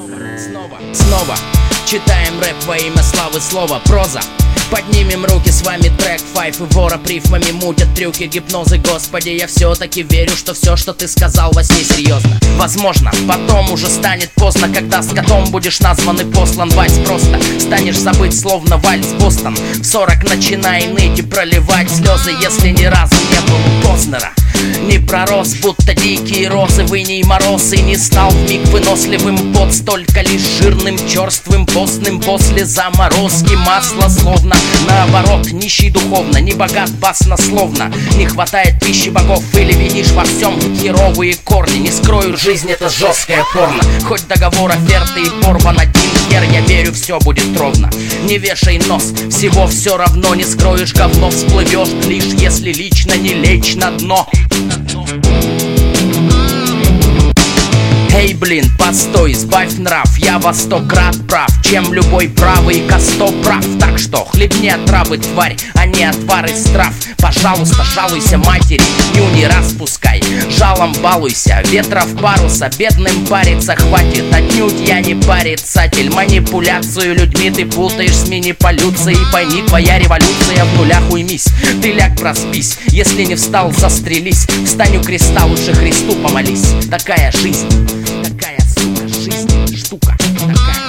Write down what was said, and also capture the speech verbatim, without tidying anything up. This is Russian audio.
Снова, снова читаем рэп во имя славы слова проза. Поднимем руки, с вами трек Файф и вороб рифмами мутят трюки гипнозы. Господи, я все-таки верю, что все, что ты сказал во сне, серьезно. Возможно, потом уже станет поздно, когда с котом будешь назван и послан. Вальс просто станешь забыть, словно вальс Бостон. В сорок начинай ныть и проливать слезы, если ни разу не был у Познера. Не пророс, будто дикие розы в иней мороз, и не стал вмиг выносливым под столько лишь жирным, черствым, постным после заморозки. Масло словно наоборот, нищий духовно, не богат баснословно. Не хватает пищи богов или винишь во всем херовые корни. Не скрою, жизнь это жесткая порно. Хоть договор оферты и порван один хер, я верю, все будет ровно. Не вешай нос, всего все равно. Не скроешь говно, всплывешь лишь если лично не лечь на дно. Эй, блин, постой, сбавь нрав, я во сто крат прав, чем любой правый косто прав. Так что хлебни отравы, тварь, а не отвар из трав. Пожалуйста, жалуйся матери, ню не распускай, жалом балуйся, ветров паруса, бедным париться хватит. Отнюдь я не парицатель, манипуляцию людьми ты путаешь с мини-полюцией. Пойми, твоя революция в нулях, уймись, ты ляг проспись, если не встал, застрелись. Встань у креста, лучше Христу помолись. Такая жизнь, такая, сука, жизнь, штука, такая.